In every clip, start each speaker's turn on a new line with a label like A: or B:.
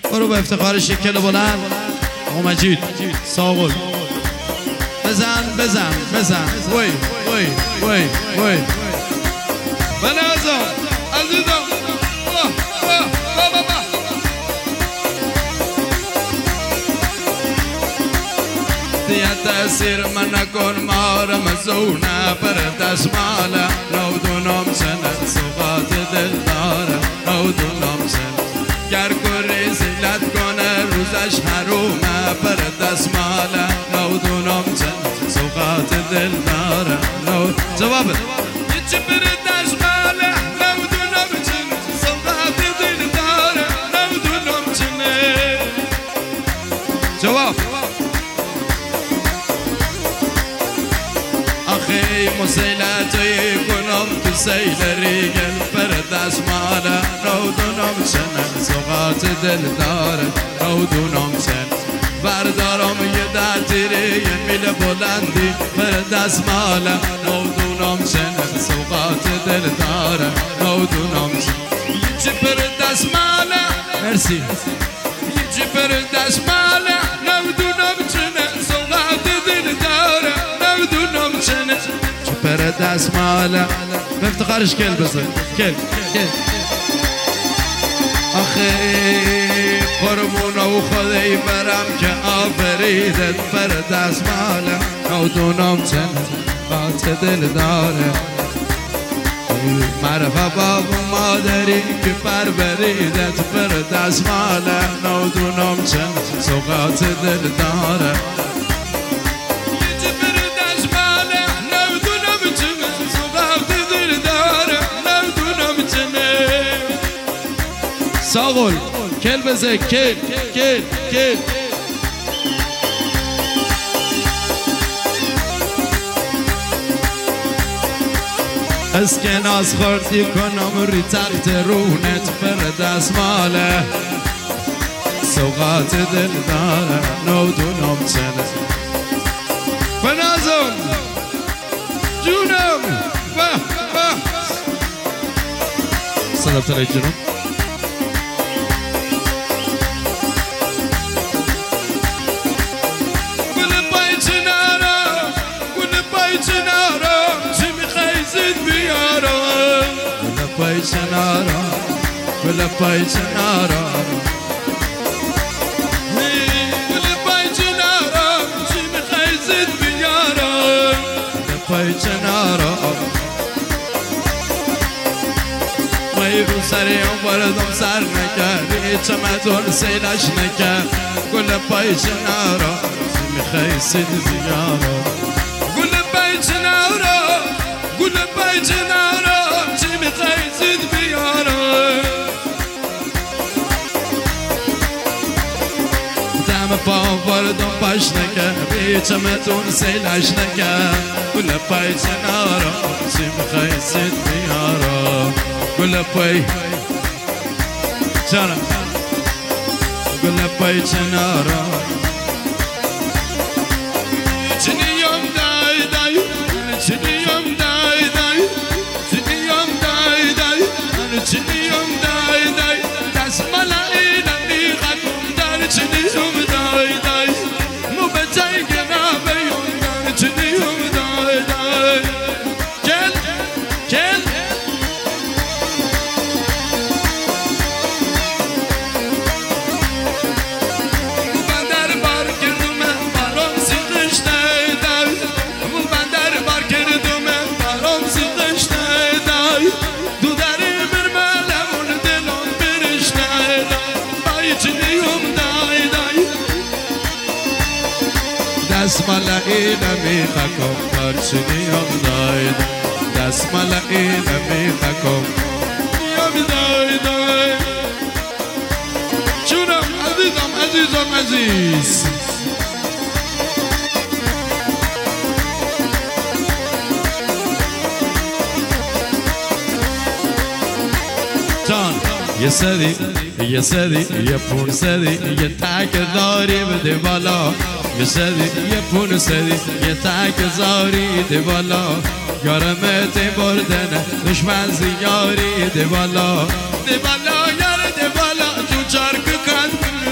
A: برو به افتخار شکل بلند آقا مجید ساغل بزن بزن بزن وی وی وی وی بنازم عزیزم دیت تأثیر من نکن مارم زونه پر دشماله نودونم سنه صفات دل داره نودونم سنه گر کری زیلت کنه روزش حرومه پر دستماله نودونم سنه صفات دل داره جواب یچی پر دشماله نودونم سنه صفات دل داره نودونم سنه جواب آخی مسیلتی کنم تو سیل ریگل پر دستماله نودونم سنه صفات دل داره نودونم سنه بردارم یه در تیری یه میل بلندی پر دستماله نودونم سنه صفات دل داره نودونم سنه یچی پر دستماله مرسی یچی پر دستماله نودونم سنه صفات دل داره نودونم سنه چی پر دستماله به افتخارش کل بزن کل آخی قربون و خدای برم که آفریدت پر دستماله نودونم سنه صفات دل داره معرفه باب مادری که پروریدت پر دستماله نودونم سنه صفات دل داره ساغل کل بزه کل از که ناز خوردی کنم ری تخت رونت پر دستماله سوقات دل داره نودونم سنه بنازم جونم سلام تلای جنوب پای چنارا گل پای چنارا گل پای چنارا چی میخوای زد بیارا گل پای چنارا مایی رو سریم بردم سر نکردی چمدون سیلش نکرد گل پای چنارا چی میخوای زد بیارا گل پای چنارا گل پای چنارا زد بیارم دم پا بردم پاش نکرد بیچمتون سیلش نکرد گل پای چنارا چی میخوای زد بیارم گل پای چنارا گل پای چنارا چنیم دای دای چنیم دای دای چنیم دای دای دست ملایی نمیخوام در چنیم دای دای مو به جای گنابیون در چنیم دای دای کل بندر بار کردم برام سیخش دای دای مو بندر بار کردم برام سیخش دای دای دست ملایی نمیخوام در چنیم دای دست ملایی نمیخوام دای دای جونم عزیزم عزیز جان یه سری یه پون سری یه تک داری بده بالا یه سری یه پون سری یه تک زاری ده بالا یارمت بردن دشمن زیاری ده بالا یار ده بالا تو چارک کن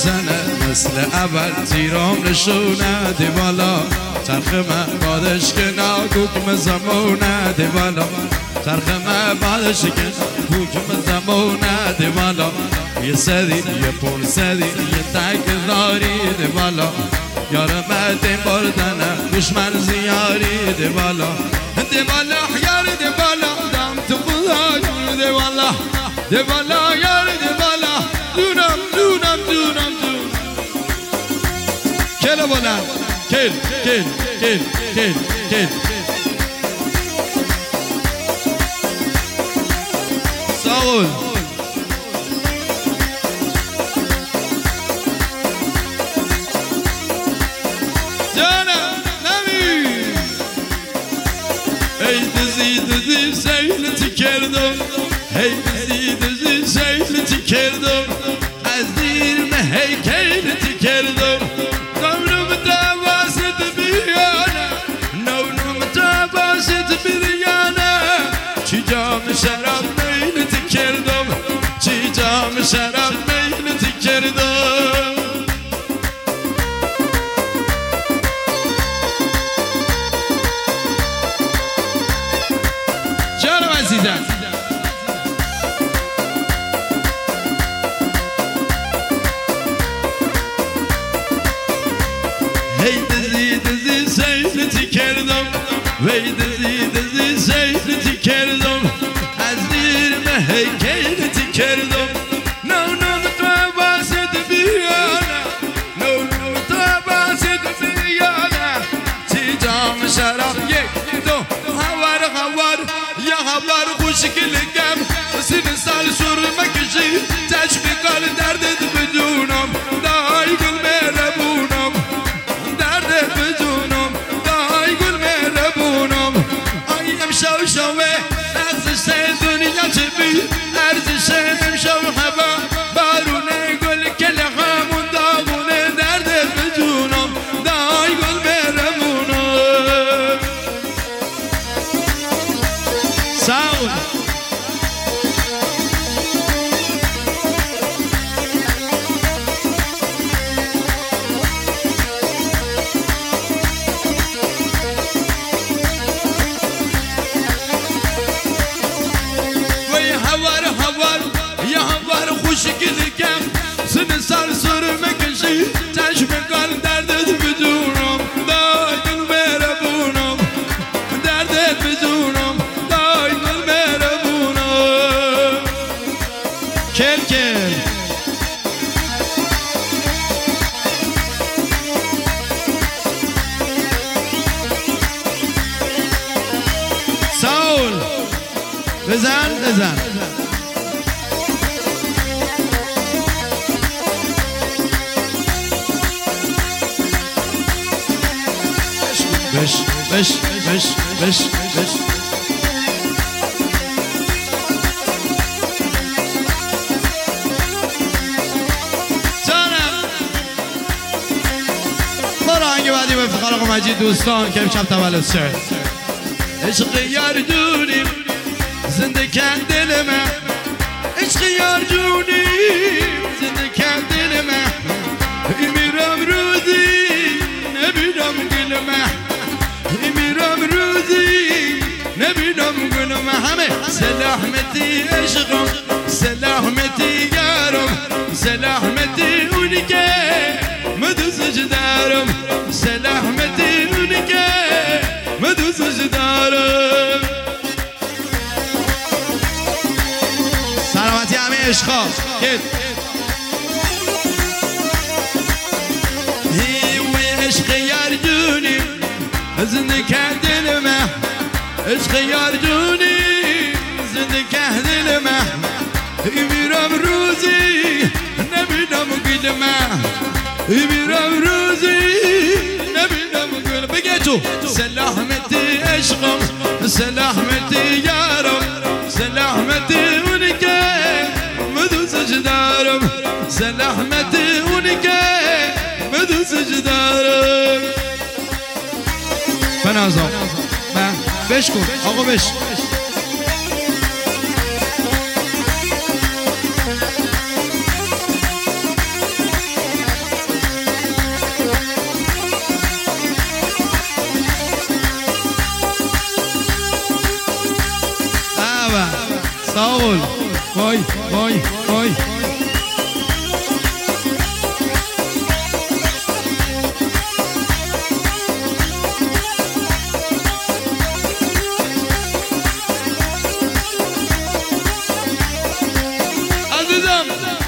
A: بزنه مثل اول تیرام نشونه دیوالا چرخ من بادش که ناگوکم زمونه دیوالا چرخ من بادش که ناگوکم زمونه دیوالا یه سری یه پول سری یه تکراری دیوالا یارم بردنه دشمن زیاری دیوالا دیوالا یار دیوالا دم تو خدا دیوالا دیوالا یار دیوالا دونم کل بلند کل ساغول دزی سیلتی کردم هی دزی سیلتی کردم از دیر هیکلتی کردم نونم تواست بیانه نونم تواست بیانه چی جام شراب میلتی کردم چی جام شراب میلتی کردم دزی سیلتی کردم وی دزی سیلتی کردم از دیر هیکلتی کردم نونم تو باسد بیانه نونم تو باسد بیانه چی جام شراب یک دو هوار یا هوار خوشگلگم سن سال سر مکشی تشقیقال دردت بدونم دای گل مهربونم شوشوه ارزش دنیا چبی ارزش امشو هوا بارونه گل کل همون داغونه درد بجونم دای گل برمونم ساون خوشگلگم سن سال سر مکشی چشم کال دردت بدونم دای گل مهربونم دردت بدونم دای گل مهربونم کل ساول بزن بش جانم برای بعدی به افتخار آقا مجید دوستان که امشب تولد شد عشق یار جونیم زنده کن دل من عشق یار جونیم زنده کن دل من میرم روزی نبینم گل من میرم روزی نبینم گلم همه سلامتی عشقم سلامتی یارم سلامتی اونی که مدوزش دارم سلامتی اونی که مدوزش دارم سلامتی همه عشقا عشق یار جونی زنده کردن من عشق یار جونی زنده کردن من میرم روزی نبینم گل من میرم روزی نبینم گل بگه تو سلامتی عشقم سلامتی یارم سلامتی اونی که مدوزش دارم سلامتی اونی که مدوزش دارم بنازم بش کن آقا بش وای وای وای عزیزم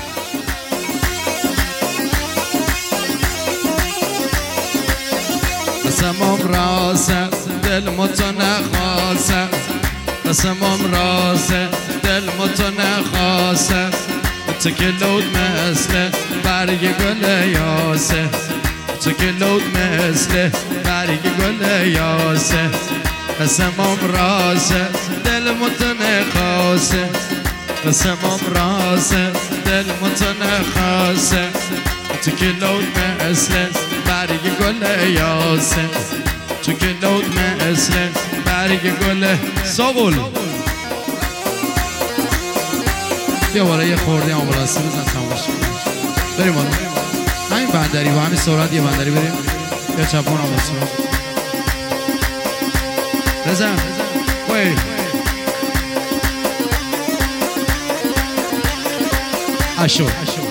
A: قسمم راسه دل متنخواسه قسمم راسه دل متنخواسه تو که لود مثل برگ گل یاسه تو که لود مثل برگ گل یاسه قسمم راسه دل متنخواسه قسمم راسه دل متنخواسه تو که لود مثل برگ گل یاسه تو که لود مثل برگ گل ساقل بیا بالا یه خورده آمبولانسی بزن تماش بریم بالا همین بندری با همین سرعت یه بندری بریم یا چپون آمبولانسی بزن وی اشو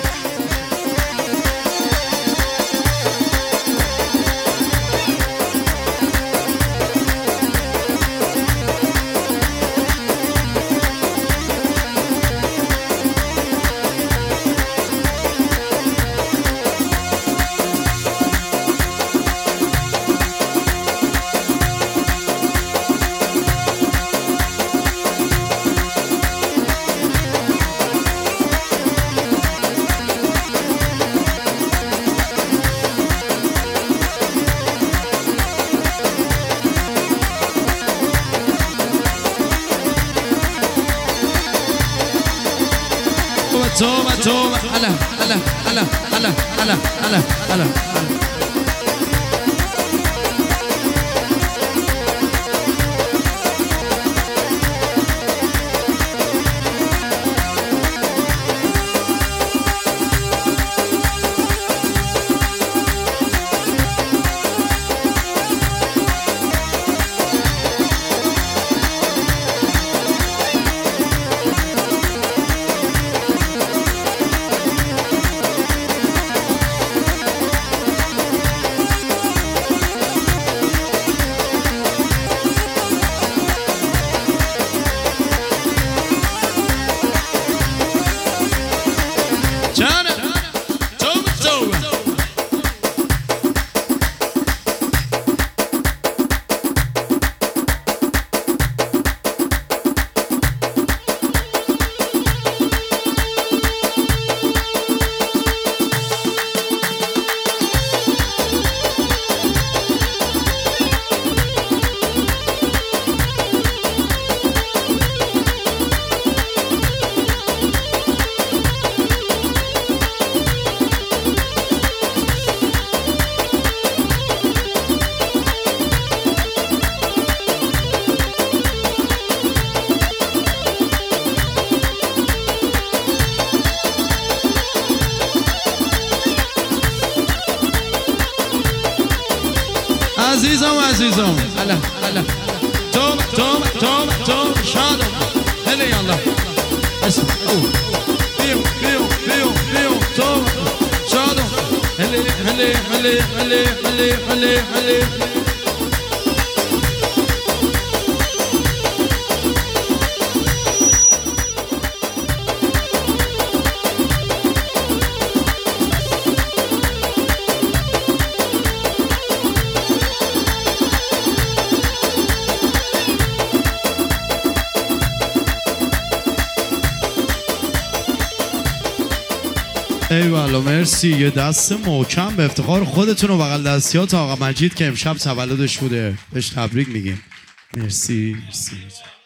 A: توبة توبة هلا هلا هلا هلا هلا هلا هلا عزیزم عزیزم هلا هلا توبه توبه توبه توبه شادم هلا یالا اسم بیو بیو بیو بیو توبه شادم هلا هلا هلا هلا هلا هلا هلا ایوالا مرسی یه دست محکم به افتخار خودتون و بغل دستیات آقا مجید که امشب تولدش بوده بهش تبریک میگیم مرسی مرسی